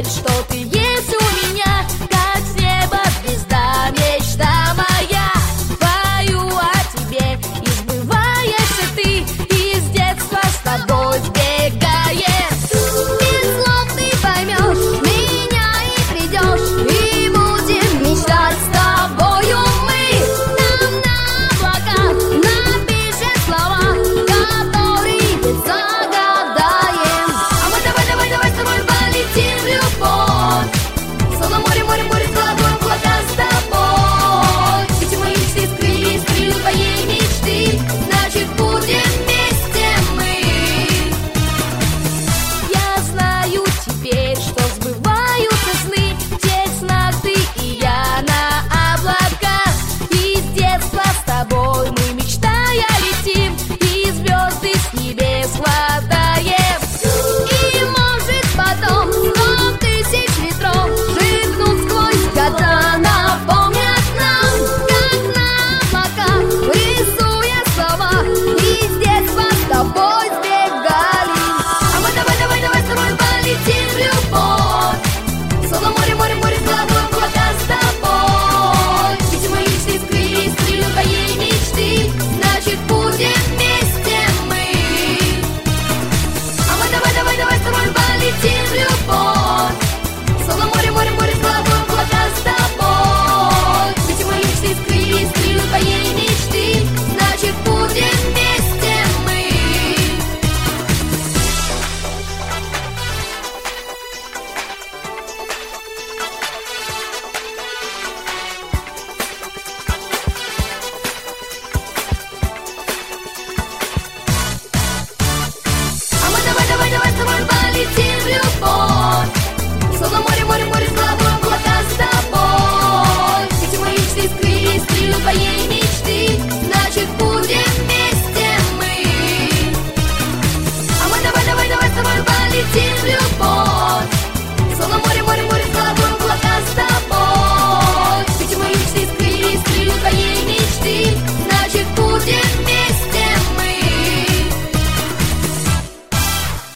что ты есть у меня, как с неба звезда, мечта моя. Пою о тебе, и сбываешься ты, из детства с тобой сбегаем. Без слов ты поймешь меня и придешь, и будем мечтать с тобою мы. Там на облаках напишем слова, которые ведь загадаем. А мы давай с тобой полетим в любовь, словно море, море, море с головой в облака с тобой. Ведь мои мечты скрылись, крылья твоей мечты, значит будем вместе мы. Я знаю теперь, что сбываются сны, в тех снах ты и я на облаках. И с детства с тобой мы, мечтая, летим, и звезды с небес хватаем. И может потом 100 тысяч ветров шагнут сквозь года, напомнят нам, как на облаках, рисуя слова, и с детства с тобой сбегали. А мы давай с тобой полетим в любовь, словно море, море, море с головой в облака с тобой. Ведь мои мечты скрылись, крылья твоей мечты, значит будем вместе мы. А мы давай с тобой полетим в любовь, словно море, море, море с головой в облака с тобой. Ведь мои мечты скрылись, крылья твоей мечты, значит будем вместе мы. А мы давай с тобой полетим в любовь, словно море, море, море с головой в облака с тобой. Ведь мои мечты скрылись, крылья твоей мечты,